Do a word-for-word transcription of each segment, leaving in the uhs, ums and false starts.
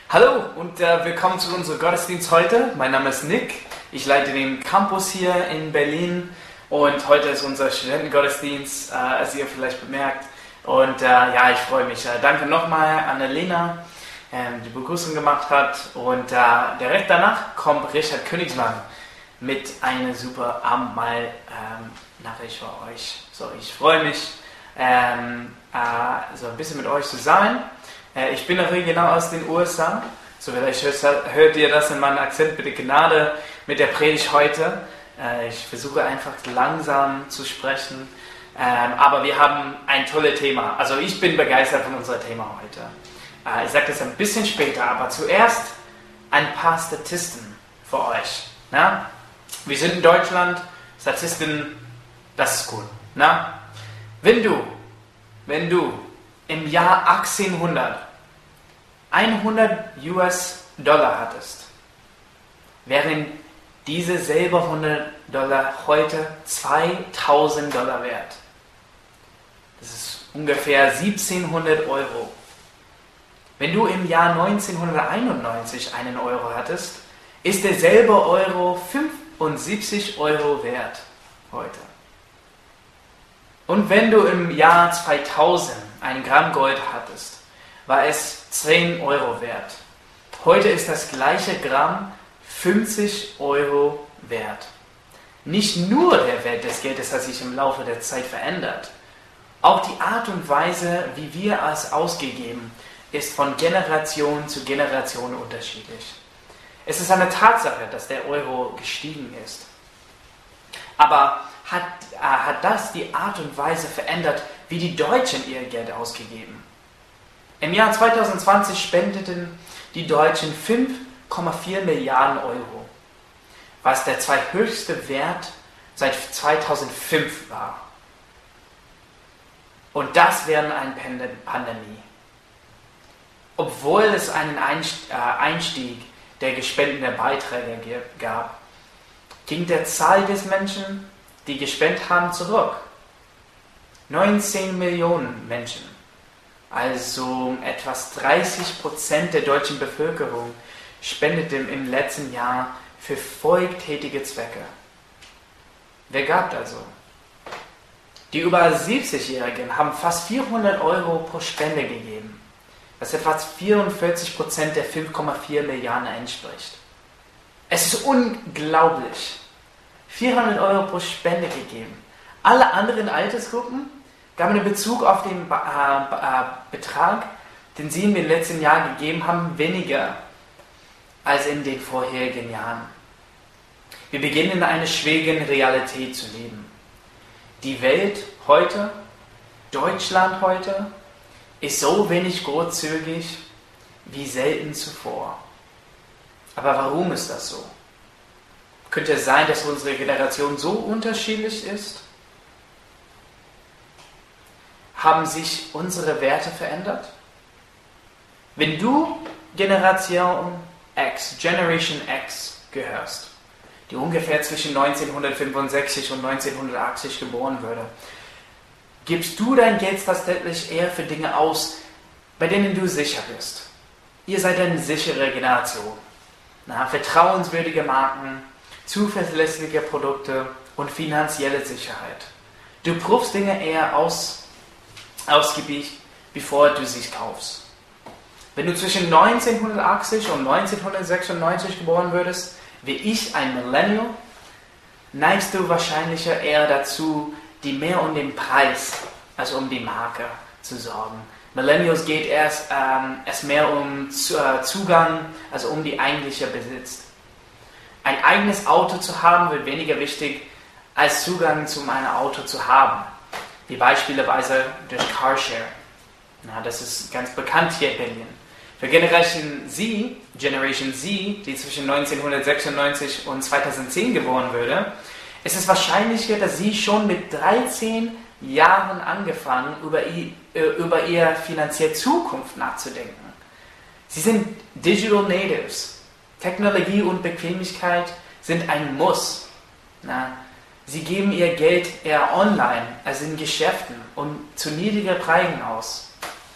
Hallo und äh, willkommen zu unserem Gottesdienst heute. Mein Name ist Nick, ich leite den Campus hier in Berlin und heute ist unser Studentengottesdienst, äh, als ihr vielleicht bemerkt. Und äh, ja, ich freue mich. Äh, danke nochmal an Elena, äh, die Begrüßung gemacht hat. Und äh, direkt danach kommt Richard Königsmann mit einer super Abendmahl-Nachricht ähm, für euch. So, ich freue mich, ähm, äh, so ein bisschen mit euch zu sein. Ich bin original aus den U S A, so vielleicht hört ihr das in meinem Akzent, bitte Gnade mit der Predigt heute. Ich versuche einfach langsam zu sprechen, aber wir haben ein tolles Thema. Also ich bin begeistert von unserem Thema heute. Ich sage das ein bisschen später, aber zuerst ein paar Statisten für euch. Na? Wir sind in Deutschland, Statisten, das ist gut. Na? Wenn du, wenn du im Jahr achtzehnhundert hundert US-Dollar hattest, wären diese selber hundert Dollar heute zweitausend Dollar wert. Das ist ungefähr siebzehnhundert Euro. Wenn du im Jahr neunzehnhunderteinundneunzig einen Euro hattest, ist derselbe Euro fünfundsiebzig Euro wert heute. Und wenn du im Jahr zweitausend ein Gramm Gold hattest, war es zehn Euro wert. Heute ist das gleiche Gramm fünfzig Euro wert. Nicht nur der Wert des Geldes hat sich im Laufe der Zeit verändert. Auch die Art und Weise, wie wir es ausgegeben, ist von Generation zu Generation unterschiedlich. Es ist eine Tatsache, dass der Euro gestiegen ist. Aber hat, äh, hat das die Art und Weise verändert, wie die Deutschen ihr Geld ausgegeben? Im Jahr zweitausendzwanzig spendeten die Deutschen fünf Komma vier Milliarden Euro, was der zweithöchste Wert seit zweitausendfünf war. Und das während einer Pandemie. Obwohl es einen Einstieg der gespendeten Beiträge gab, ging der Zahl des Menschen, die gespendet haben, zurück. neunzehn Millionen Menschen. Also etwas dreißig Prozent der deutschen Bevölkerung spendeten im letzten Jahr für wohltätige Zwecke. Wer gab also? Die über siebzigjährigen haben fast vierhundert Euro pro Spende gegeben, was etwa vierundvierzig Prozent der fünf Komma vier Milliarden entspricht. Es ist unglaublich. vierhundert Euro pro Spende gegeben. Alle anderen Altersgruppen gaben in Bezug auf den äh, äh, Betrag, den sie in den letzten Jahren gegeben haben, weniger als in den vorherigen Jahren. Wir beginnen in einer schwierigen Realität zu leben. Die Welt heute, Deutschland heute, ist so wenig großzügig wie selten zuvor. Aber warum ist das so? Könnte es sein, dass unsere Generation so unterschiedlich ist? Haben sich unsere Werte verändert? Wenn du Generation X, Generation X gehörst, die ungefähr zwischen neunzehnhundertfünfundsechzig und neunzehnhundertachtzig geboren wurde, gibst du dein Geld tatsächlich eher für Dinge aus, bei denen du sicher bist. Ihr seid eine sichere Generation. Na, vertrauenswürdige Marken, zuverlässige Produkte und finanzielle Sicherheit. Du prüfst Dinge eher aus, ausgiebig, bevor du sie kaufst. Wenn du zwischen neunzehnhundertachtzig und neunzehnhundertsechsundneunzig geboren würdest, wie ich, ein Millennial, neigst du wahrscheinlich eher dazu, die mehr um den Preis als um die Marke zu sorgen. Millennials geht erst, ähm, erst mehr um Zugang als um die eigentliche Besitz. Ein eigenes Auto zu haben wird weniger wichtig, als Zugang zu einem Auto zu haben. Wie beispielsweise durch Carshare. Na, das ist ganz bekannt hier in Berlin. Für Generation Z, Generation Z, die zwischen neunzehnhundertsechsundneunzig und zweitausendzehn geboren wurde, ist es wahrscheinlicher, dass sie schon mit dreizehn Jahren angefangen, über, ihr, über ihre finanzielle Zukunft nachzudenken. Sie sind Digital Natives. Technologie und Bequemlichkeit sind ein Muss. Na, sie geben ihr Geld eher online als in Geschäften und zu niedrigen Preisen aus.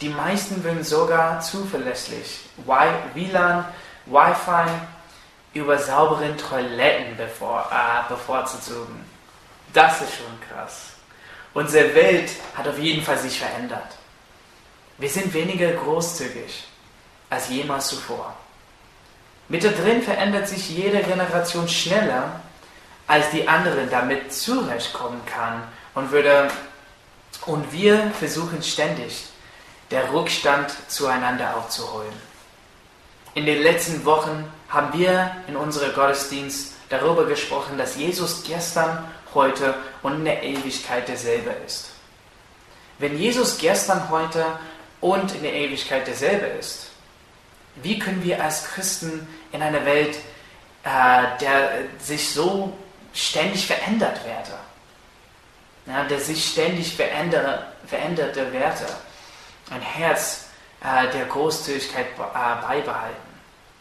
Die meisten würden sogar zuverlässig W L A N, Wi-Fi über sauberen Toiletten bevor, äh, bevorzugen. Das ist schon krass. Unsere Welt hat auf jeden Fall sich verändert. Wir sind weniger großzügig als jemals zuvor. Mittendrin verändert sich jede Generation schneller, als die andere damit zurechtkommen kann und würde, und wir versuchen ständig, den Rückstand zueinander aufzuholen. In den letzten Wochen haben wir in unserem Gottesdienst darüber gesprochen, dass Jesus gestern, heute und in der Ewigkeit derselbe ist. Wenn Jesus gestern, heute und in der Ewigkeit derselbe ist, wie können wir als Christen in einer Welt, äh, der sich so ständig verändert Werte, ja, der sich ständig verändere, veränderte Werte, ein Herz äh, der Großzügigkeit äh, beibehalten?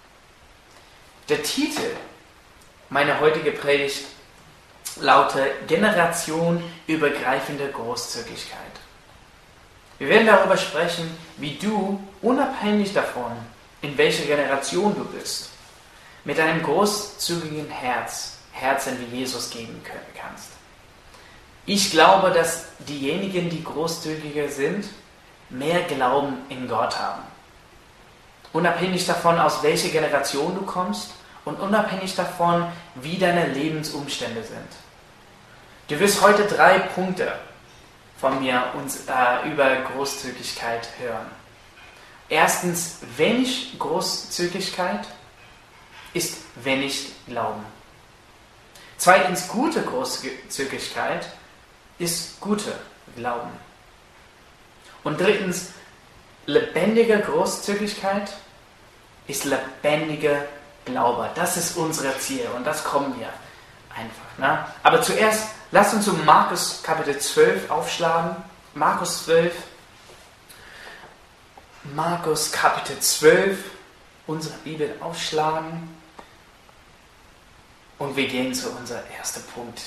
Der Titel meiner heutigen Predigt lautet Generationenübergreifende Großzügigkeit. Wir werden darüber sprechen, wie du, unabhängig davon, in welcher Generation du bist, mit einem großzügigen Herz, Herzen wie Jesus geben kannst. Ich glaube, dass diejenigen, die großzügiger sind, mehr Glauben in Gott haben. Unabhängig davon, aus welcher Generation du kommst und unabhängig davon, wie deine Lebensumstände sind. Du wirst heute drei Punkte von mir uns äh, über Großzügigkeit hören. Erstens, wenig Großzügigkeit ist wenig Glauben. Zweitens, gute Großzügigkeit ist gute Glauben. Und drittens, lebendige Großzügigkeit ist lebendige Glaube. Das ist unser Ziel und das kommen wir einfach. Ne? Aber zuerst, lasst uns um Markus Kapitel zwölf aufschlagen. Markus zwölf. Markus Kapitel zwölf, unsere Bibel aufschlagen. Und wir gehen zu unserem ersten Punkt.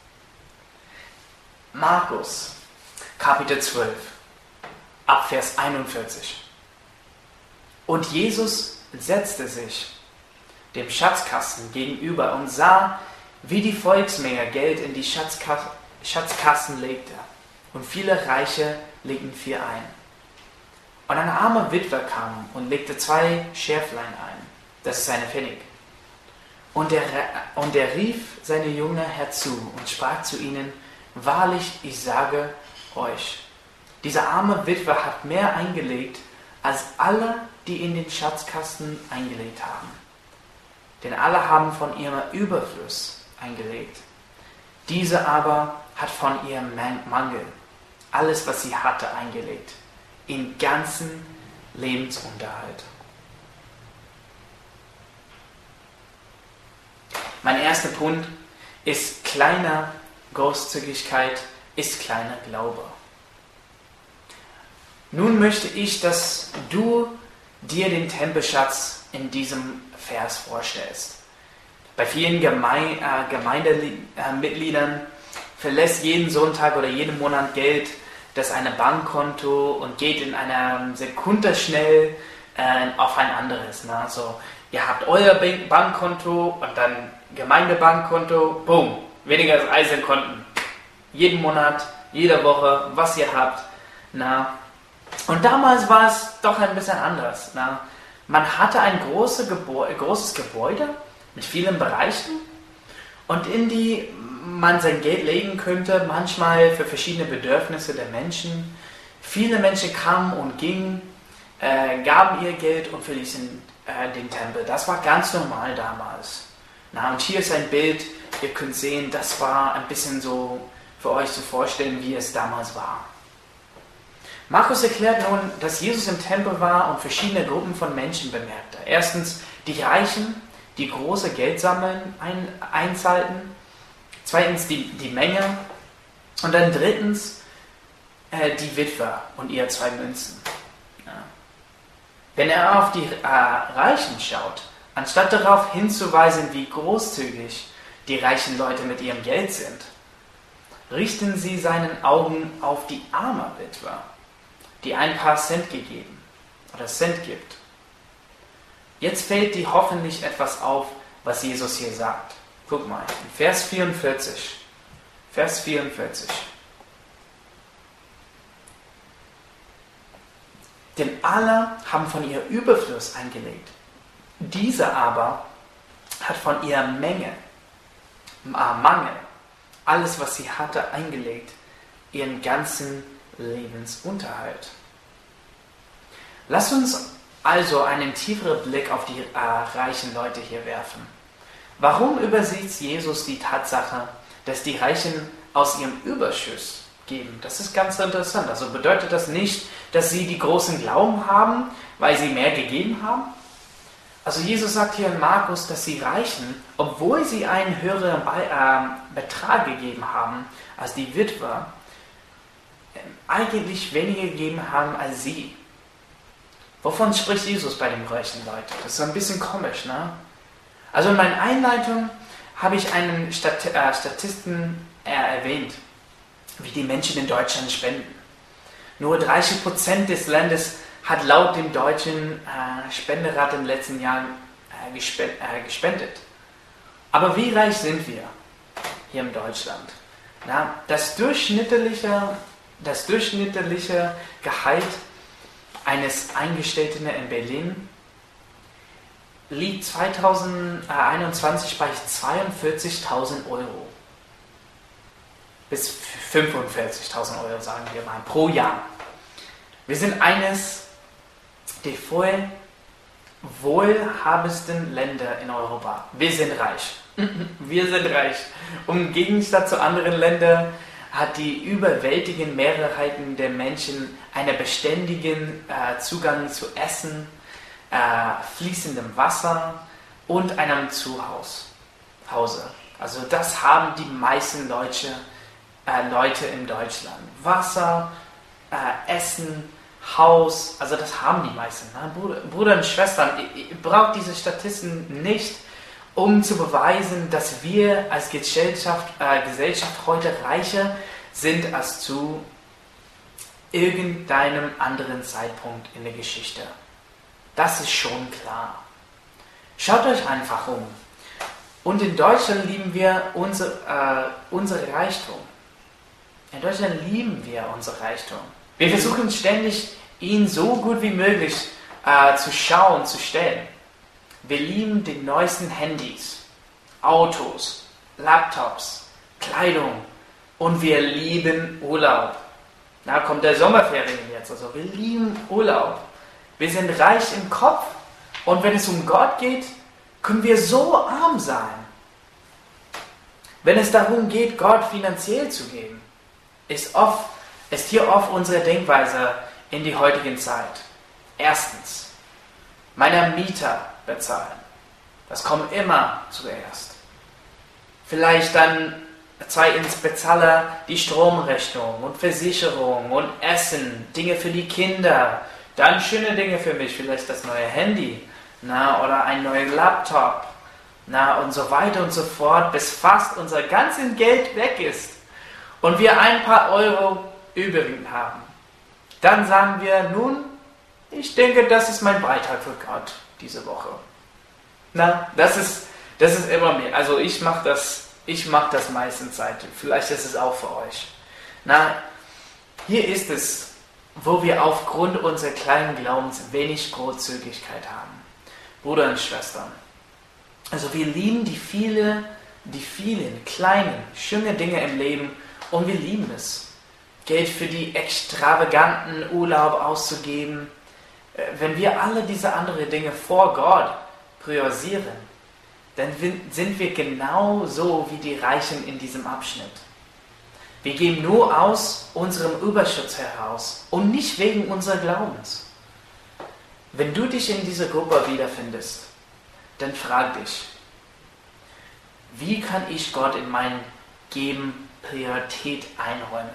Markus Kapitel zwölf, ab Vers einundvierzig. Und Jesus setzte sich dem Schatzkasten gegenüber und sah, wie die Volksmenge Geld in die Schatzka- Schatzkasten legte. Und viele Reiche legten viel ein. Und eine arme Witwe kam und legte zwei Schärflein ein. Das ist eine Pfennig. Und er, und er rief seine Jünger herzu und sprach zu ihnen: Wahrlich, ich sage euch, diese arme Witwe hat mehr eingelegt, als alle, die in den Schatzkasten eingelegt haben. Denn alle haben von ihrem Überfluss eingelegt. Diese aber hat von ihrem Mangel alles, was sie hatte, eingelegt. In ganzen Lebensunterhalt. Mein erster Punkt ist: kleiner Großzügigkeit ist kleiner Glaube. Nun möchte ich, dass du dir den Tempelschatz in diesem Vers vorstellst. Bei vielen Geme- äh, Gemeindemitgliedern verlässt jeden Sonntag oder jeden Monat Geld das eine Bankkonto und geht in einer Sekunde schnell äh, auf ein anderes. Ne? Also, ihr habt euer Bankkonto und dann Gemeindebankkonto, boom, weniger als Eisenkonten. Jeden Monat, jede Woche, was ihr habt. Na? Und damals war es doch ein bisschen anders. Na? Man hatte ein große Gebäude, großes Gebäude mit vielen Bereichen und in die man sein Geld legen könnte, manchmal für verschiedene Bedürfnisse der Menschen. Viele Menschen kamen und gingen, äh, gaben ihr Geld und verließen äh, den Tempel. Das war ganz normal damals. Na, und hier ist ein Bild, ihr könnt sehen, das war ein bisschen so für euch zu vorstellen, wie es damals war. Markus erklärt nun, dass Jesus im Tempel war und verschiedene Gruppen von Menschen bemerkte. Erstens die Reichen, die große Geldsammeln ein, einzahlten. Zweitens die, die Menge. Und dann drittens äh, die Witwe und ihre zwei Münzen. Ja. Wenn er auf die äh, Reichen schaut, anstatt darauf hinzuweisen, wie großzügig die reichen Leute mit ihrem Geld sind, richten sie seinen Augen auf die arme Witwe. die ein paar Cent gegeben oder Cent gibt. Jetzt fällt dir hoffentlich etwas auf, was Jesus hier sagt. Guck mal, in Vers vierundvierzig. Vers vierundvierzig. Denn alle haben von ihr Überfluss eingelegt. Diese aber hat von ihrer Menge, Mangel, alles, was sie hatte, eingelegt, ihren ganzen Lebensunterhalt. Lass uns also einen tieferen Blick auf die äh, reichen Leute hier werfen. Warum übersieht Jesus die Tatsache, dass die Reichen aus ihrem Überschuss geben? Das ist ganz interessant. Also bedeutet das nicht, dass sie die großen Glauben haben, weil sie mehr gegeben haben? Also Jesus sagt hier in Markus, dass die Reichen, obwohl sie einen höheren äh, Betrag gegeben haben als die Witwe, eigentlich weniger gegeben haben als sie. Wovon spricht Jesus bei den reichen Leuten? Das ist ein bisschen komisch, ne? Also in meiner Einleitung habe ich einen Stat äh, Statisten äh, erwähnt, wie die Menschen in Deutschland spenden. Nur dreißig Prozent des Landes hat laut dem deutschen äh, Spenderat in den letzten Jahren äh, gespe äh, gespendet. Aber wie reich sind wir hier in Deutschland? Na, das durchschnittliche, das durchschnittliche Gehalt eines Eingestellten in Berlin liegt zweitausendeinundzwanzig bei zweiundvierzigtausend Euro. Bis fünfundvierzigtausend Euro, sagen wir mal, pro Jahr. Wir sind eines der voll wohlhabendsten Länder in Europa. Wir sind reich. Wir sind reich. Und im Gegensatz zu anderen Ländern hat die überwältigende Mehrheit der Menschen einen beständigen äh, Zugang zu Essen, äh, fließendem Wasser und einem Zuhause. Also das haben die meisten Deutsche, äh, Leute in Deutschland. Wasser, äh, Essen, Haus, also das haben die meisten. Ne? Bruder, Bruder und Schwestern, ihr, ihr braucht diese Statistiken nicht, um zu beweisen, dass wir als Gesellschaft, äh, Gesellschaft heute reicher sind als zu irgendeinem anderen Zeitpunkt in der Geschichte. Das ist schon klar. Schaut euch einfach um. Und in Deutschland lieben wir unser, äh, unser Reichtum. In Deutschland lieben wir unser Reichtum. Wir versuchen ständig, ihn so gut wie möglich äh, zu schauen, zu stellen. Wir lieben die neuesten Handys, Autos, Laptops, Kleidung und wir lieben Urlaub. Da kommt der Sommerferien jetzt, also wir lieben Urlaub. Wir sind reich im Kopf und wenn es um Gott geht, können wir so arm sein. Wenn es darum geht, Gott finanziell zu geben, ist, oft, ist hier oft unsere Denkweise in die heutige Zeit. Erstens, meiner Mieter bezahlen. Das kommt immer zuerst. Vielleicht dann zweitens bezahle die Stromrechnung und Versicherung und Essen, Dinge für die Kinder, dann schöne Dinge für mich, vielleicht das neue Handy, na, oder ein neuer Laptop, na, und so weiter und so fort, bis fast unser ganzes Geld weg ist und wir ein paar Euro übrig haben. Dann sagen wir, nun, ich denke, das ist mein Beitrag für Gott diese Woche. Na, das ist, das ist immer mehr. Also ich mache das, ich mache das meistens Zeit. Vielleicht ist es auch für euch. Na, hier ist es, wo wir aufgrund unserer kleinen Glaubens wenig Großzügigkeit haben. Bruder und Schwestern. Also wir lieben die viele, die vielen kleinen, schönen Dinge im Leben und wir lieben es, Geld für die extravaganten Urlaub auszugeben. Wenn wir alle diese anderen Dinge vor Gott priorisieren, dann sind wir genauso wie die Reichen in diesem Abschnitt. Wir geben nur aus unserem Überschuss heraus und nicht wegen unseres Glaubens. Wenn du dich in dieser Gruppe wiederfindest, dann frag dich, wie kann ich Gott in meinem Geben Priorität einräumen?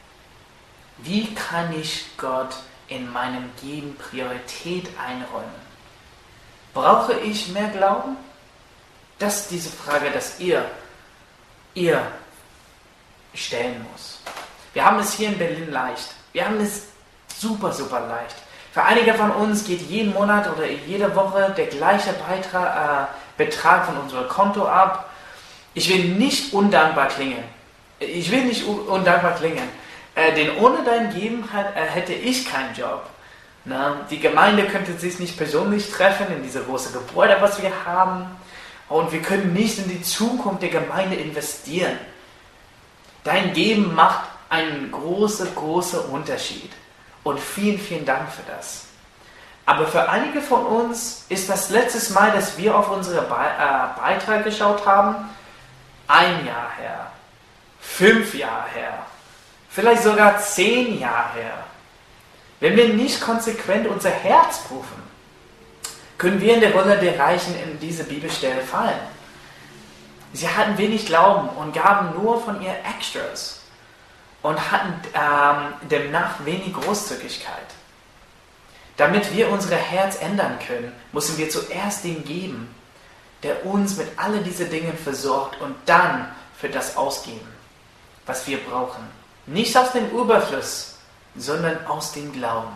Wie kann ich Gott in meinem Geben Priorität einräumen? Brauche ich mehr Glauben? Das ist diese Frage, dass ihr, ihr stellen muss. Wir haben es hier in Berlin leicht. Wir haben es super, super leicht. Für einige von uns geht jeden Monat oder jede Woche der gleiche Beitrag, äh, Betrag von unserem Konto ab. Ich will nicht undankbar klingen. Ich will nicht undankbar klingen. Äh, denn ohne dein Geben hat, äh, hätte ich keinen Job. Na, die Gemeinde könnte sich nicht persönlich treffen in diese große Gebäude, was wir haben. Und wir können nicht in die Zukunft der Gemeinde investieren. Dein Geben macht einen großen, großen Unterschied. Und vielen, vielen Dank für das. Aber für einige von uns ist das letzte Mal, dass wir auf unsere Be äh, Beitrag geschaut haben, ein Jahr her, fünf Jahre her, vielleicht sogar zehn Jahre her. Wenn wir nicht konsequent unser Herz prüfen, können wir in der Rolle der Reichen in diese Bibelstelle fallen. Sie hatten wenig Glauben und gaben nur von ihren Extras und hatten ähm, demnach wenig Großzügigkeit. Damit wir unser Herz ändern können, müssen wir zuerst den geben, der uns mit all diesen Dingen versorgt und dann für das ausgeben, was wir brauchen. Nicht aus dem Überfluss, sondern aus dem Glauben.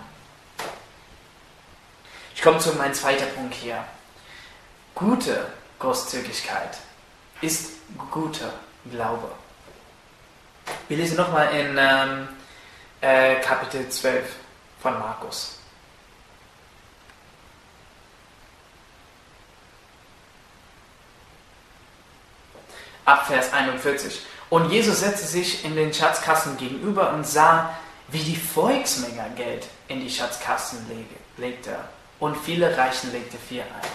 Ich komme zu meinem zweiten Punkt hier. Gute Großzügigkeit ist guter Glaube. Wir lesen nochmal in ähm, äh, Kapitel zwölf von Markus. Ab Vers einundvierzig. Und Jesus setzte sich in den Schatzkasten gegenüber und sah, wie die Volksmenge Geld in die Schatzkasten legte. Und viele Reichen legte viel ein.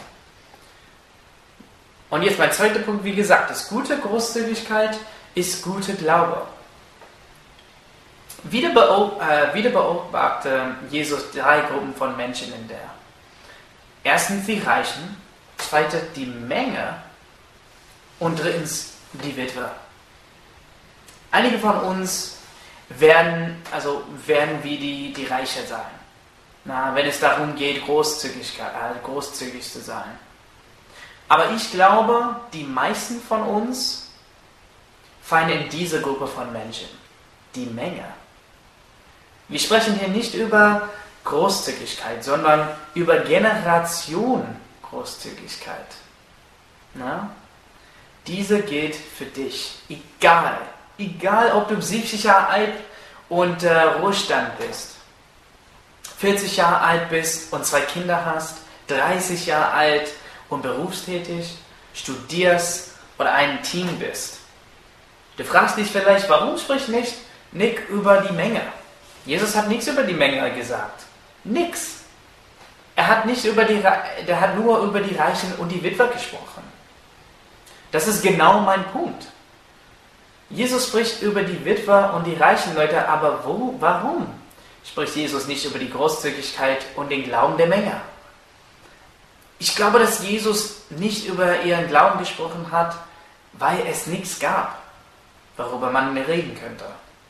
Und jetzt mein zweiter Punkt, wie gesagt, ist gute Großzügigkeit, ist gute Glaube. Wieder, beob äh, wieder beobachtete Jesus drei Gruppen von Menschen in der. Erstens die Reichen, zweitens die Menge und drittens die Witwe. Einige von uns werden, also werden wie die, die Reiche sein. Na, wenn es darum geht, großzügig, äh, großzügig zu sein. Aber ich glaube, die meisten von uns fallen in diese Gruppe von Menschen. Die Menge. Wir sprechen hier nicht über Großzügigkeit, sondern über Generation Großzügigkeit. Na? Diese gilt für dich. Egal. Egal, ob du siebzig Jahre alt und äh, Ruhestand bist, vierzig Jahre alt bist und zwei Kinder hast, dreißig Jahre alt und berufstätig, studierst oder ein Team bist. Du fragst dich vielleicht, warum spricht nicht Nick über die Menge? Jesus hat nichts über die Menge gesagt. Nix. Er hat, nicht über die, der hat nur über die Reichen und die Witwer gesprochen. Das ist genau mein Punkt. Jesus spricht über die Witwer und die reichen Leute, aber wo, warum spricht Jesus nicht über die Großzügigkeit und den Glauben der Menge? Ich glaube, dass Jesus nicht über ihren Glauben gesprochen hat, weil es nichts gab, worüber man reden könnte.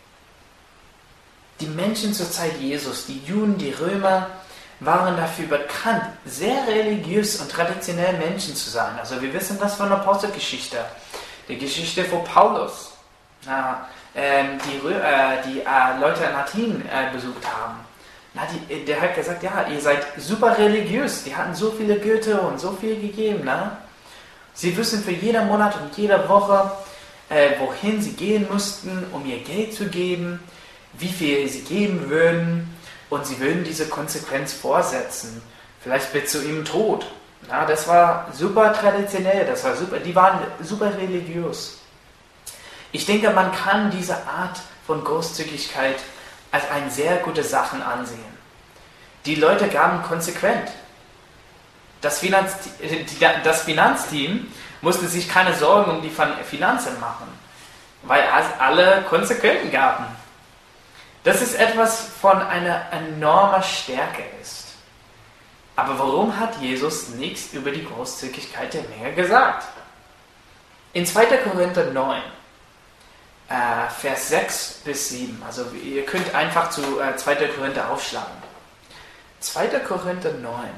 Die Menschen zur Zeit Jesus, die Juden, die Römer, waren dafür bekannt, sehr religiös und traditionell Menschen zu sein. Also wir wissen das von der Apostelgeschichte, der Geschichte von Paulus, äh, die, äh, die äh, Leute in Athen äh, besucht haben. Na, die, der hat gesagt, ja, ihr seid super religiös, die hatten so viele Götter und so viel gegeben. Ne? Sie wissen für jeden Monat und jede Woche, äh, wohin sie gehen mussten, um ihr Geld zu geben, wie viel sie geben würden. Und sie würden diese Konsequenz vorsetzen. Vielleicht bis zu ihrem Tod. Ja, das war super traditionell, das war super, die waren super religiös. Ich denke, man kann diese Art von Großzügigkeit als eine sehr gute Sache ansehen. Die Leute gaben konsequent. Das, Finanz, das Finanzteam musste sich keine Sorgen um die Finanzen machen, weil alle konsequent gaben. Das ist etwas von einer enormen Stärke ist. Aber warum hat Jesus nichts über die Großzügigkeit der Menge gesagt? In zweiter Korinther neun, äh, Vers sechs bis sieben, also ihr könnt einfach zu äh, zweiter Korinther aufschlagen. zweiter Korinther neun.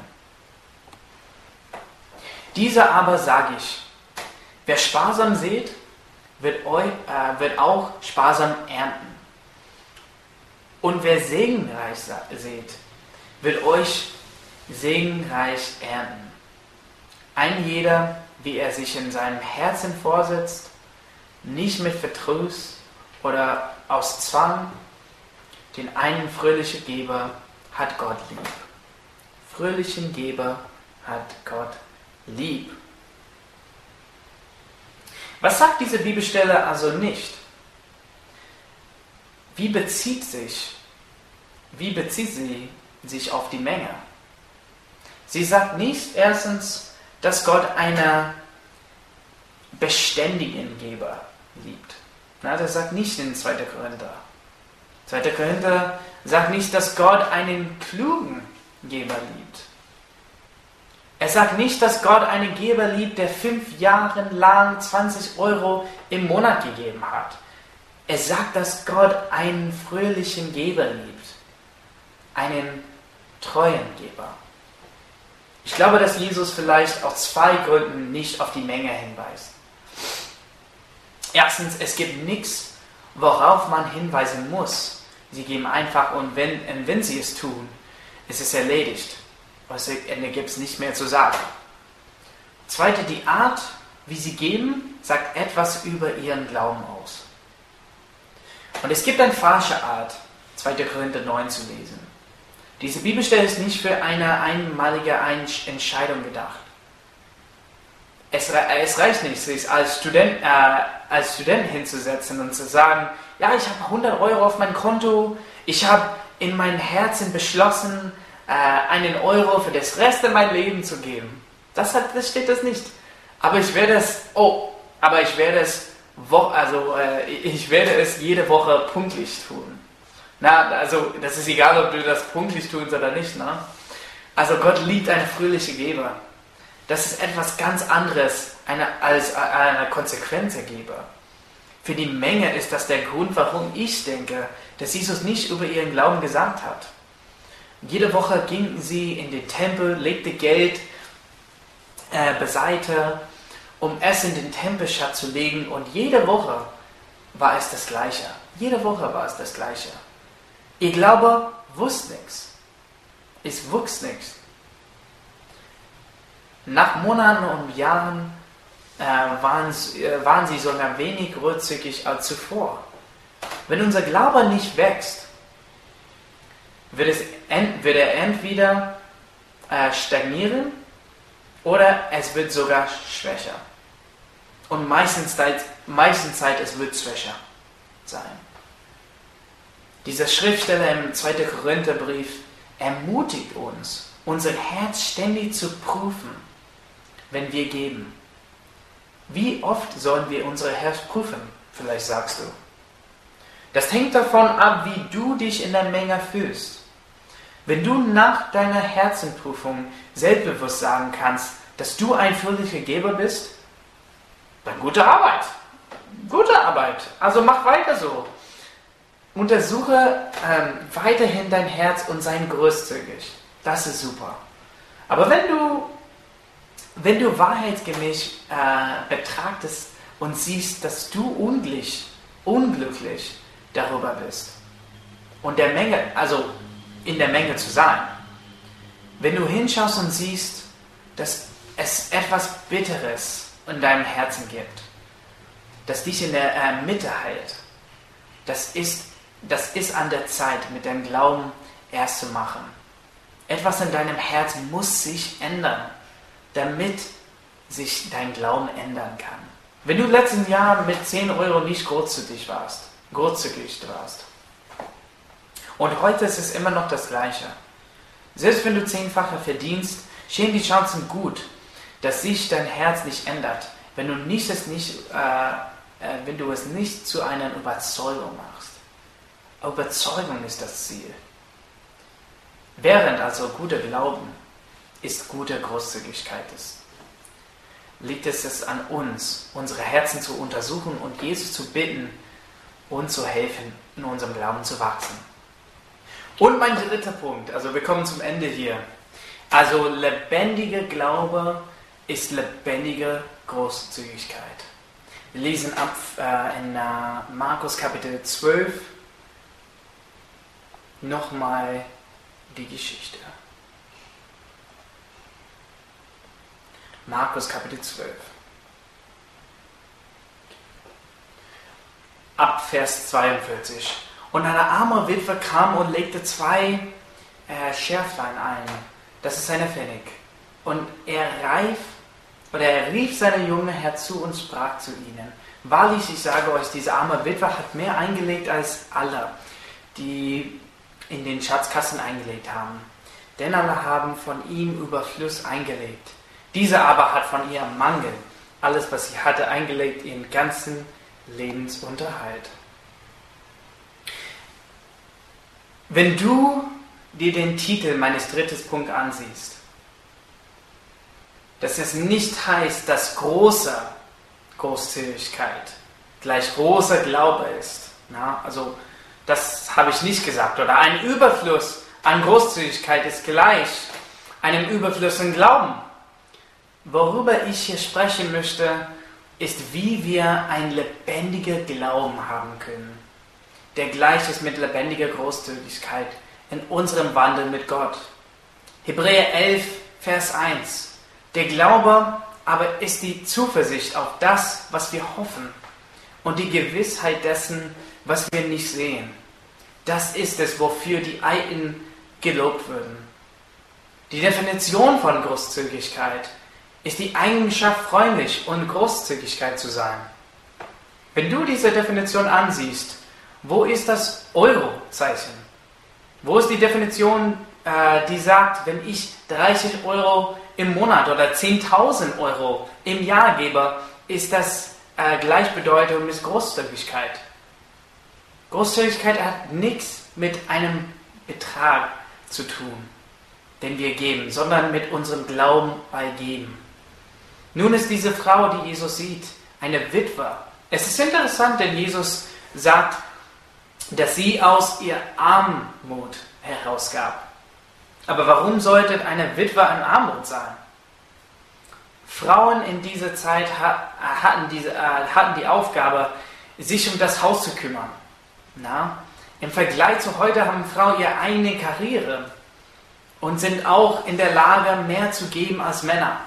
Dieser aber sage ich, wer sparsam sät, wird, euch, äh, wird auch sparsam ernten. Und wer segenreich seht, wird euch segenreich ernten. Ein jeder, wie er sich in seinem Herzen vorsetzt, nicht mit Verdruss oder aus Zwang, den einen fröhlichen Geber hat Gott lieb. Fröhlichen Geber hat Gott lieb. Was sagt diese Bibelstelle also nicht? Wie bezieht sich, wie bezieht sie sich auf die Menge? Sie sagt nicht erstens, dass Gott einen beständigen Geber liebt. Na, das sagt nicht in zweiter Korinther. zweiter Korinther sagt nicht, dass Gott einen klugen Geber liebt. Er sagt nicht, dass Gott einen Geber liebt, der fünf Jahre lang zwanzig Euro im Monat gegeben hat. Er sagt, dass Gott einen fröhlichen Geber liebt. Einen treuen Geber. Ich glaube, dass Jesus vielleicht aus zwei Gründen nicht auf die Menge hinweist. Erstens, es gibt nichts, worauf man hinweisen muss. Sie geben einfach und wenn, und wenn sie es tun, ist es erledigt. Also Ende gibt es nicht mehr zu sagen. Zweite, die Art, wie sie geben, sagt etwas über ihren Glauben aus. Und es gibt eine falsche Art, zweiter Korinther neun zu lesen. Diese Bibelstelle ist nicht für eine einmalige Entscheidung gedacht. Es, es reicht nicht, sich als Student, äh, als Student hinzusetzen und zu sagen, ja, ich habe hundert Euro auf mein Konto, ich habe in meinem Herzen beschlossen, äh, einen Euro für das Rest meines Lebens zu geben. Das, hat, das steht das nicht. Aber ich werde es, oh, aber ich werde es, wo, also äh, ich werde es jede Woche pünktlich tun. Na, also das ist egal, ob du das pünktlich tust oder nicht. Ne? Also Gott liebt eine fröhliche Geber. Das ist etwas ganz anderes eine, als eine Konsequenzgeber. Für die Menge ist das der Grund, warum ich denke, dass Jesus nicht über ihren Glauben gesagt hat. Jede Woche gingen sie in den Tempel, legte Geld äh, beiseite, um es in den Tempelschatz zu legen. Und jede Woche war es das Gleiche. Jede Woche war es das Gleiche. Ihr Glaube wusste nichts. Es wuchs nichts. Nach Monaten und Jahren äh, waren, äh, waren sie sogar wenig großzügig als zuvor. Wenn unser Glaube nicht wächst, wird, es ent, wird er entweder äh, stagnieren oder es wird sogar schwächer. Und meistens Zeit, meistens Zeit es wird schwächer sein. Dieser Schriftsteller im zweiten Korintherbrief ermutigt uns, unser Herz ständig zu prüfen, wenn wir geben. Wie oft sollen wir unser Herz prüfen? Vielleicht sagst du. Das hängt davon ab, wie du dich in der Menge fühlst. Wenn du nach deiner Herzenprüfung selbstbewusst sagen kannst, dass du ein fröhlicher Geber bist, dann gute Arbeit. Gute Arbeit. Also mach weiter so. Untersuche ähm, weiterhin dein Herz und sei großzügig. Das ist super. Aber wenn du, wenn du wahrheitsgemäß äh, betrachtest und siehst, dass du unglücklich, unglücklich darüber bist und der Menge, also in der Menge zu sein, wenn du hinschaust und siehst, dass es etwas Bitteres in deinem Herzen gibt, das dich in der äh, Mitte hält, das ist Das ist an der Zeit, mit deinem Glauben erst zu machen. Etwas in deinem Herzen muss sich ändern, damit sich dein Glauben ändern kann. Wenn du in den letzten Jahren mit zehn Euro nicht großzügig warst, großzügig warst, und heute ist es immer noch das Gleiche. Selbst wenn du zehnfache verdienst, stehen die Chancen gut, dass sich dein Herz nicht ändert, wenn du, nicht es, nicht, äh, äh, wenn du es nicht zu einer Überzeugung machst. Überzeugung ist das Ziel. Während also guter Glauben ist gute Großzügigkeit ist, liegt es an uns, unsere Herzen zu untersuchen und Jesus zu bitten, uns zu helfen, in unserem Glauben zu wachsen. Und mein dritter Punkt, also wir kommen zum Ende hier. Also lebendiger Glaube ist lebendige Großzügigkeit. Wir lesen ab äh, in äh, Markus Kapitel zwölf, nochmal die Geschichte. Markus Kapitel zwölf. Ab Vers zweiundvierzig. Und eine arme Witwe kam und legte zwei äh, Schärflein ein. Das ist eine Pfennig. Und er, reif, oder er rief seine Jungen herzu und sprach zu ihnen: Wahrlich, ich sage euch, diese arme Witwe hat mehr eingelegt als alle, die in den Schatzkasten eingelegt haben. Denn alle haben von ihm Überfluss eingelegt. Diese aber hat von ihrem Mangel alles, was sie hatte, eingelegt, ihren ganzen Lebensunterhalt. Wenn du dir den Titel meines dritten Punkts ansiehst, dass es nicht heißt, dass große Großzügigkeit gleich großer Glaube ist. Na, also das habe ich nicht gesagt. Oder ein Überfluss an Großzügigkeit ist gleich einem Überfluss an Glauben. Worüber ich hier sprechen möchte, ist, wie wir einen lebendigen Glauben haben können, der gleich ist mit lebendiger Großzügigkeit in unserem Wandel mit Gott. Hebräer elf, Vers eins. Der Glaube aber ist die Zuversicht auf das, was wir hoffen, und die Gewissheit dessen, was wir nicht sehen. Das ist es, wofür die Alten gelobt würden. Die Definition von Großzügigkeit ist die Eigenschaft, freundlich und Großzügigkeit zu sein. Wenn du diese Definition ansiehst, wo ist das Euro-Zeichen? Wo ist die Definition, äh, die sagt, wenn ich dreißig Euro im Monat oder zehntausend Euro im Jahr gebe, ist das äh, gleichbedeutend mit Großzügigkeit? Großzügigkeit hat nichts mit einem Betrag zu tun, den wir geben, sondern mit unserem Glauben bei Geben. Nun ist diese Frau, die Jesus sieht, eine Witwe. Es ist interessant, denn Jesus sagt, dass sie aus ihr Armut herausgab. Aber warum sollte eine Witwe in Armut sein? Frauen in dieser Zeit hatten, diese, hatten die Aufgabe, sich um das Haus zu kümmern. Na? Im Vergleich zu heute haben Frauen ihre eigene Karriere und sind auch in der Lage, mehr zu geben als Männer.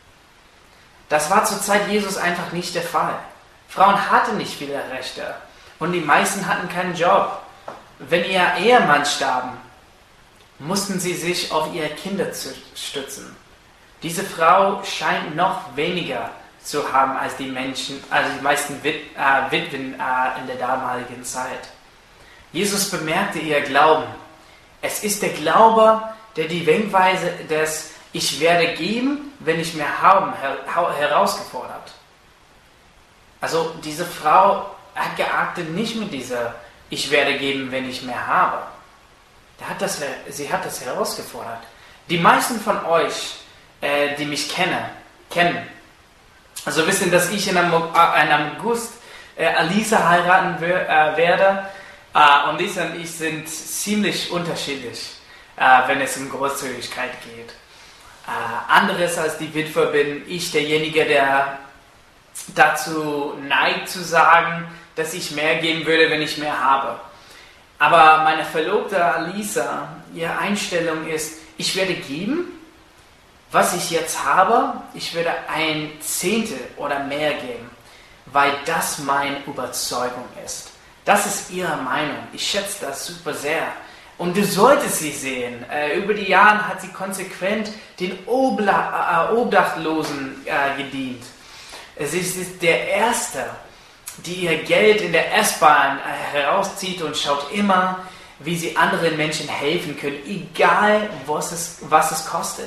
Das war zur Zeit Jesus einfach nicht der Fall. Frauen hatten nicht viele Rechte und die meisten hatten keinen Job. Wenn ihr Ehemann starb, mussten sie sich auf ihre Kinder stützen. Diese Frau scheint noch weniger zu haben als die Menschen, also die meisten Wit äh, Witwen äh, in der damaligen Zeit. Jesus bemerkte ihr Glauben. Es ist der Glaube, der die Denkweise des Ich werde geben, wenn ich mehr habe, her herausgefordert. Also diese Frau hat geachtet nicht mit dieser Ich werde geben, wenn ich mehr habe. Da hat das, sie hat das herausgefordert. Die meisten von euch, äh, die mich kennen, kennen, also wissen, dass ich in einem, äh, in August äh, Alisa heiraten äh, werde. Äh, und Lisa und ich sind ziemlich unterschiedlich, äh, wenn es um Großzügigkeit geht. Äh, anderes als die Witwe bin ich derjenige, der dazu neigt zu sagen, dass ich mehr geben würde, wenn ich mehr habe. Aber meine Verlobte Alisa, ihre Einstellung ist, ich werde geben, was ich jetzt habe, ich würde ein Zehntel oder mehr geben, weil das meine Überzeugung ist. Das ist ihre Meinung. Ich schätze das super sehr. Und du solltest sie sehen. Äh, über die Jahre hat sie konsequent den Obla äh, Obdachlosen äh, gedient. Sie ist der Erste, die ihr Geld in der S-Bahn äh, herauszieht und schaut immer, wie sie anderen Menschen helfen können, egal was es, was es kostet.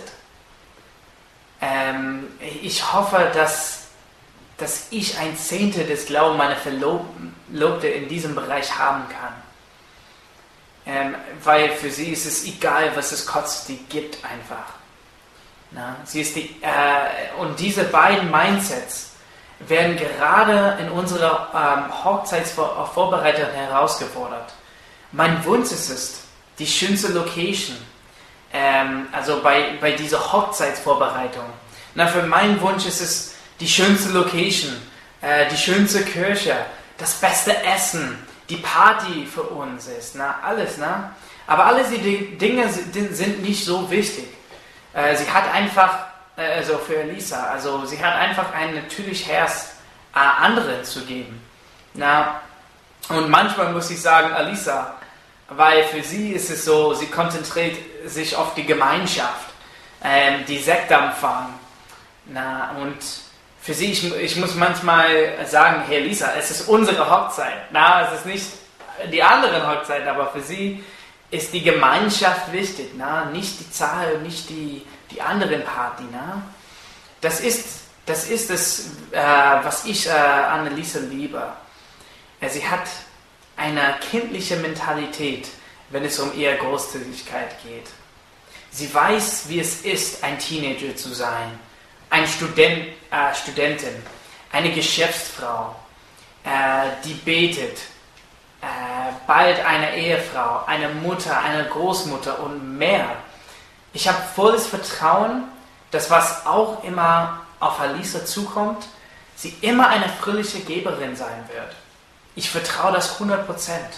Ähm, ich hoffe, dass, dass ich ein Zehntel des Glaubens meiner Verlobte in diesem Bereich haben kann. Ähm, weil für sie ist es egal, was es kostet, die gibt einfach. Na, sie ist die, äh, und diese beiden Mindsets werden gerade in unserer ähm, Hochzeitsvorbereitung herausgefordert. Mein Wunsch ist es, die schönste Location, ähm, also bei, bei dieser Hochzeitsvorbereitung. Na, für meinen Wunsch ist es die schönste Location, äh, die schönste Kirche, das beste Essen, die Party für uns ist, na, alles, na. Aber alle diese Dinge sind nicht so wichtig. Sie hat einfach, also für Elisa, also sie hat einfach ein natürliches Herz, anderen zu geben. Na, und manchmal muss ich sagen, Elisa, weil für sie ist es so, sie konzentriert sich auf die Gemeinschaft, ähm, die Sektempfang. Na, und für sie, ich, ich muss manchmal sagen, hey Elisa, es ist unsere Hochzeit. Na, es ist nicht die anderen Hochzeit, aber für sie ist die Gemeinschaft wichtig. Na, nicht die Zahl, nicht die, die anderen Party. Na. Das ist das, ist das äh, was ich äh, an Elisa liebe. Sie hat eine kindliche Mentalität, wenn es um ihre Großzügigkeit geht. Sie weiß, wie es ist, ein Teenager zu sein, eine Student, äh, Studentin, eine Geschäftsfrau, äh, die betet, äh, bald eine Ehefrau, eine Mutter, eine Großmutter und mehr. Ich habe volles Vertrauen, dass was auch immer auf Elisa zukommt, sie immer eine fröhliche Geberin sein wird. Ich vertraue das hundert Prozent.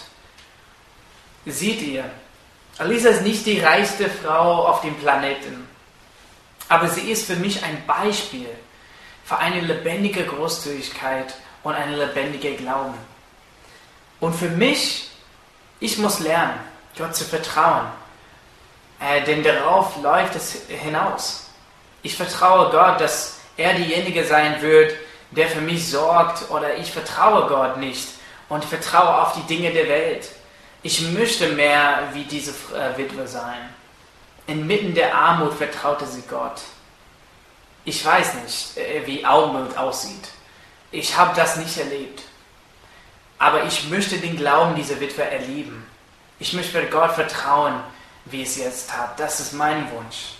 Seht ihr, Elisa ist nicht die reichste Frau auf dem Planeten, aber sie ist für mich ein Beispiel für eine lebendige Großzügigkeit und einen lebendigen Glauben. Und für mich, ich muss lernen, Gott zu vertrauen, äh, denn darauf läuft es hinaus. Ich vertraue Gott, dass er diejenige sein wird, der für mich sorgt, oder ich vertraue Gott nicht und vertraue auf die Dinge der Welt. Ich möchte mehr wie diese äh, Witwe sein. Inmitten der Armut vertraute sie Gott. Ich weiß nicht, äh, wie Armut aussieht. Ich habe das nicht erlebt. Aber ich möchte den Glauben dieser Witwe erleben. Ich möchte Gott vertrauen, wie es jetzt hat. Das ist mein Wunsch.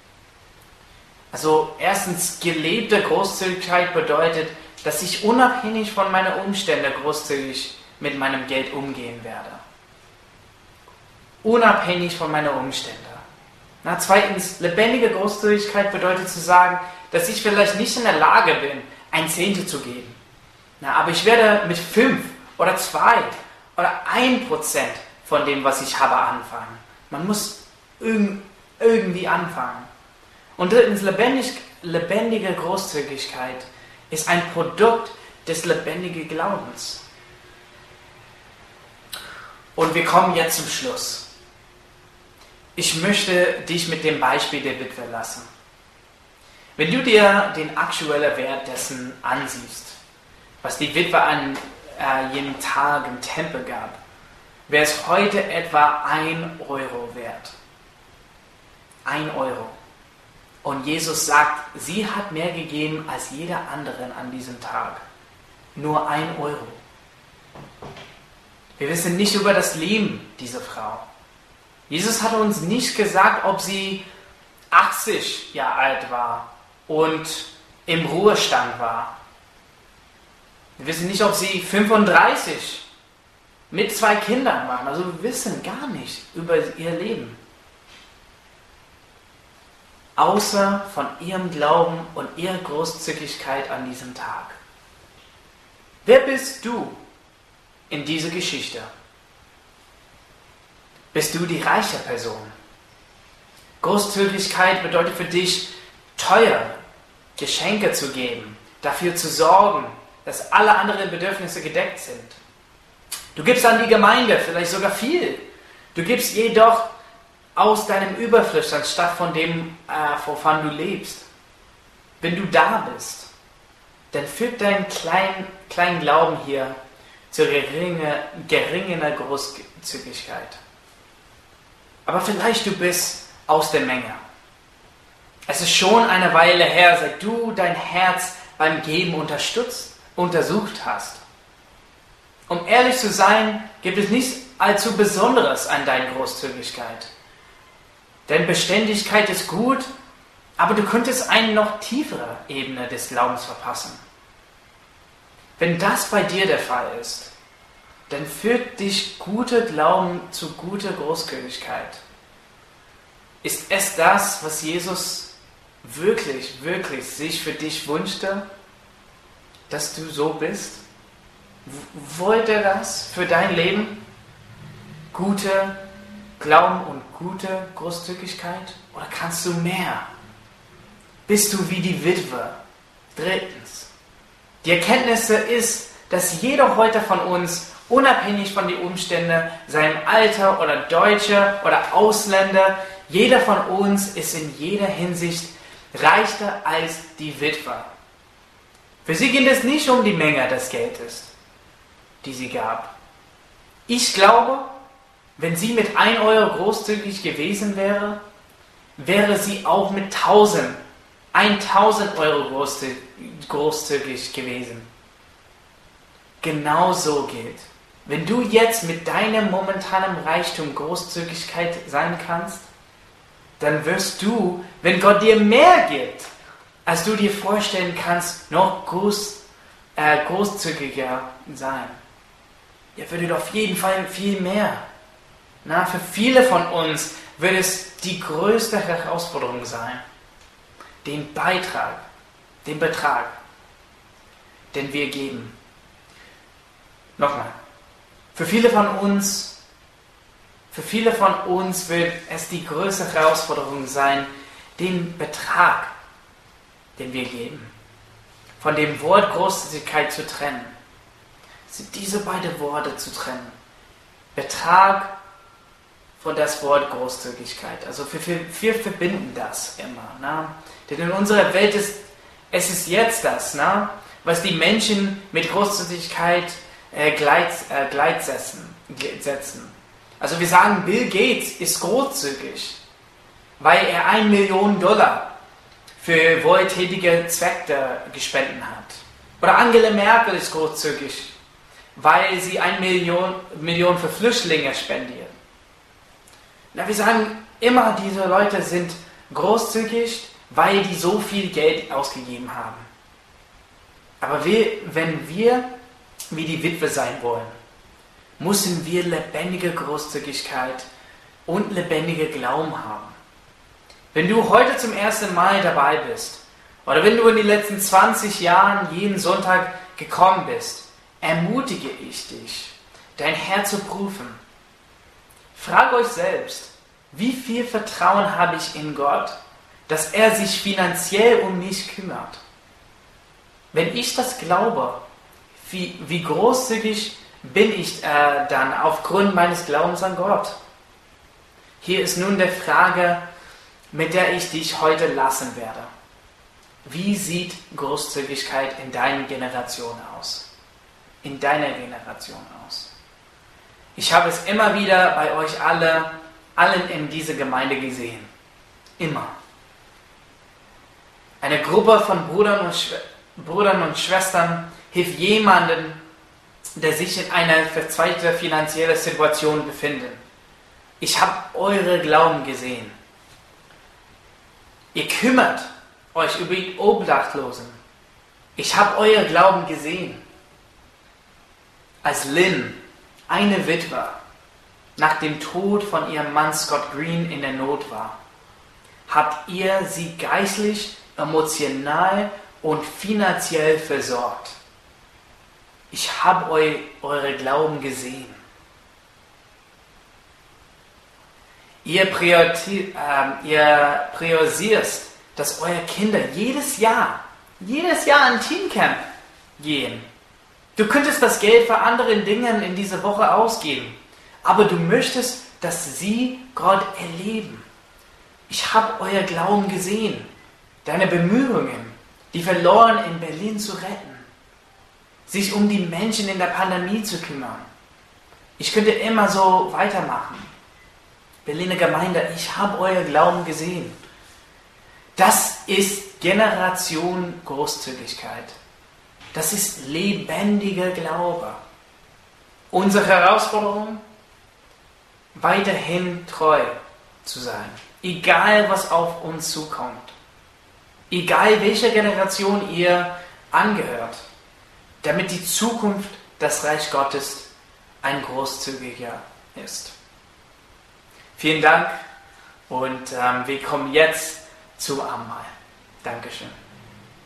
Also erstens, gelebte Großzügigkeit bedeutet, dass ich unabhängig von meinen Umständen großzügig mit meinem Geld umgehen werde. Unabhängig von meinen Umständen. Na, zweitens, lebendige Großzügigkeit bedeutet zu sagen, dass ich vielleicht nicht in der Lage bin, ein Zehntel zu geben. Na, aber ich werde mit fünf oder zwei oder ein Prozent von dem, was ich habe, anfangen. Man muss irgendwie anfangen. Und drittens, lebendig, lebendige Großzügigkeit ist ein Produkt des lebendigen Glaubens. Und wir kommen jetzt zum Schluss. Ich möchte dich mit dem Beispiel der Witwe lassen. Wenn du dir den aktuellen Wert dessen ansiehst, was die Witwe an äh, jedem Tag im Tempel gab, wäre es heute etwa ein Euro wert. Ein Euro. Und Jesus sagt, sie hat mehr gegeben als jeder andere an diesem Tag. Nur ein Euro. Wir wissen nicht über das Leben dieser Frau. Jesus hat uns nicht gesagt, ob sie achtzig Jahre alt war und im Ruhestand war. Wir wissen nicht, ob sie fünfunddreißig mit zwei Kindern waren. Also wir wissen gar nicht über ihr Leben. Außer von ihrem Glauben und ihrer Großzügigkeit an diesem Tag. Wer bist du in dieser Geschichte? Bist du die reiche Person? Großzügigkeit bedeutet für dich, teuer Geschenke zu geben, dafür zu sorgen, dass alle anderen Bedürfnisse gedeckt sind. Du gibst an die Gemeinde vielleicht sogar viel. Du gibst jedoch aus deinem Überfluss, anstatt von dem, äh, wovon du lebst. Wenn du da bist, dann führt dein kleinen klein Glauben hier zu geringer, geringer Großzügigkeit. Aber vielleicht du bist aus der Menge. Es ist schon eine Weile her, seit du dein Herz beim Geben unterstützt, untersucht hast. Um ehrlich zu sein, gibt es nichts allzu Besonderes an deiner Großzügigkeit. Denn Beständigkeit ist gut, aber du könntest eine noch tiefere Ebene des Glaubens verpassen. Wenn das bei dir der Fall ist, dann führt dich guter Glauben zu guter Großzügigkeit. Ist es das, was Jesus wirklich, wirklich sich für dich wünschte, dass du so bist? Wollte er das für dein Leben? Gute Glauben und gute Großzügigkeit oder kannst du mehr? Bist du wie die Witwe? Drittens, die Erkenntnis ist, dass jeder heute von uns, unabhängig von den Umständen, seinem Alter oder Deutscher oder Ausländer, jeder von uns ist in jeder Hinsicht reicher als die Witwe. Für sie geht es nicht um die Menge des Geldes, die sie gab. Ich glaube, wenn sie mit ein Euro großzügig gewesen wäre, wäre sie auch mit tausend, tausend Euro großzügig gewesen. Genau so gilt. Wenn du jetzt mit deinem momentanen Reichtum Großzügigkeit sein kannst, dann wirst du, wenn Gott dir mehr gibt, als du dir vorstellen kannst, noch groß, äh, großzügiger sein. Er würde auf jeden Fall viel mehr. Na, für viele von uns wird es die größte Herausforderung sein, den Beitrag, den Betrag, den wir geben. Nochmal, für viele von uns, für viele von uns wird es die größte Herausforderung sein, den Betrag, den wir geben, von dem Wort Großzügigkeit zu trennen. Sind diese beiden Worte zu trennen. Betrag von das Wort Großzügigkeit. Also wir, wir, wir verbinden das immer. Ne? Denn in unserer Welt ist es ist jetzt das, ne? Was die Menschen mit Großzügigkeit äh, gleit, äh, gleitsetzen, setzen. Also wir sagen, Bill Gates ist großzügig, weil er eine Million Dollar für wohltätige Zwecke gespendet hat. Oder Angela Merkel ist großzügig, weil sie eine Million, Million für Flüchtlinge spendiert. Na, wir sagen immer, diese Leute sind großzügig, weil die so viel Geld ausgegeben haben. Aber wir, wenn wir wie die Witwe sein wollen, müssen wir lebendige Großzügigkeit und lebendige Glauben haben. Wenn du heute zum ersten Mal dabei bist, oder wenn du in den letzten zwanzig Jahren jeden Sonntag gekommen bist, ermutige ich dich, dein Herz zu prüfen. Frag euch selbst, wie viel Vertrauen habe ich in Gott, dass er sich finanziell um mich kümmert? Wenn ich das glaube, wie, wie großzügig bin ich äh, dann aufgrund meines Glaubens an Gott? Hier ist nun die Frage, mit der ich dich heute lassen werde. Wie sieht Großzügigkeit in deiner Generation aus? In deiner Generation aus? Ich habe es immer wieder bei euch alle, allen in dieser Gemeinde gesehen. Immer. Eine Gruppe von Brüdern und, Schw- Brüdern und Schwestern hilft jemandem, der sich in einer verzweifelten finanziellen Situation befindet. Ich habe eure Glauben gesehen. Ihr kümmert euch über die Obdachlosen. Ich habe euer Glauben gesehen. Als Lynn, eine Witwe, nach dem Tod von ihrem Mann Scott Green in der Not war, habt ihr sie geistlich, emotional und finanziell versorgt. Ich habe eu, eure Glauben gesehen. Ihr, prioriti- äh, ihr priorisiert, dass eure Kinder jedes Jahr, jedes Jahr ein Teamcamp gehen. Du könntest das Geld für andere Dinge in dieser Woche ausgeben, aber du möchtest, dass sie Gott erleben. Ich habe euer Glauben gesehen, deine Bemühungen, die Verlorenen in Berlin zu retten, sich um die Menschen in der Pandemie zu kümmern. Ich könnte immer so weitermachen. Berliner Gemeinde, ich habe euer Glauben gesehen. Das ist Generation Großzügigkeit. Das ist lebendiger Glaube. Unsere Herausforderung, weiterhin treu zu sein. Egal, was auf uns zukommt. Egal, welcher Generation ihr angehört. Damit die Zukunft des Reich Gottes ein großzügiger ist. Vielen Dank und ähm, wir kommen jetzt zum Abendmahl. Dankeschön.